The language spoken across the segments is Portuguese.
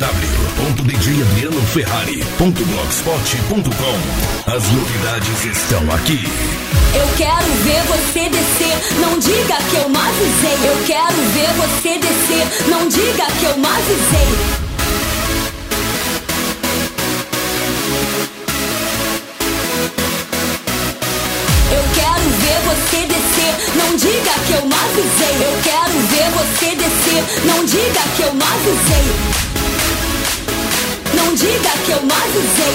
www.djadrianoferrari.blogspot.com. As novidades estão aqui. Eu quero ver você descer, não diga que eu me avisei. Eu quero ver você descer, não diga que eu me avisei. Eu quero ver você descer, não diga que eu me avisei. Eu quero ver você descer, não diga que eu me avisei. Não diga que eu me avisei.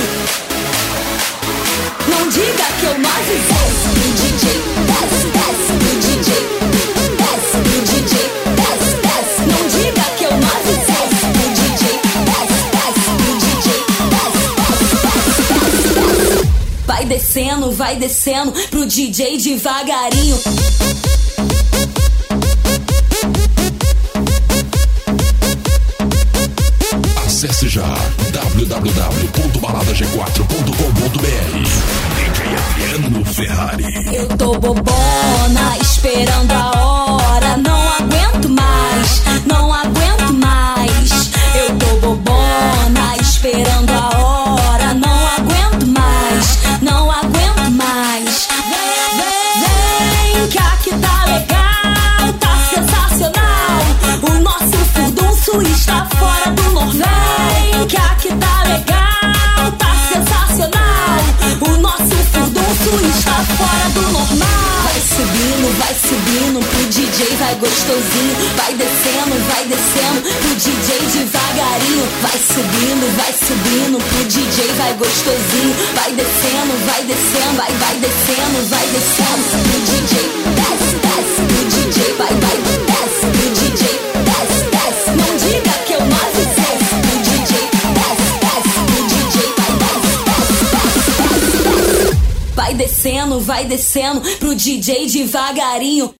Não diga que eu me avisei. O DJ desce, desce, o DJ desce, o DJ desce, desce. Não diga que eu me avisei. O DJ desce, desce, o DJ desce, desce. Vai descendo pro DJ devagarinho. Acesse já www.baladag4.com.br. DJ Adriano Ferrari. Eu tô bobona, esperando a hora. Não aguento mais, não aguento mais. Eu tô bobona, esperando a hora. Não aguento mais, não aguento mais. Vem cá que tá legal, tá sensacional. O nosso furdunço está fora do normal. Vem cá que tá legal, tá sensacional. O nosso furdunço está fora do normal. Vai subindo pro DJ, vai gostosinho. Vai descendo pro DJ devagarinho. Vai subindo pro DJ, vai gostosinho. Vai descendo, vai descendo pro DJ. Desce, desce pro DJ, vai, desce pro DJ. Desce, desce, não diga que eu não avisei. Pro DJ, desce, desce pro DJ, vai, desce. Vai descendo pro DJ devagarinho.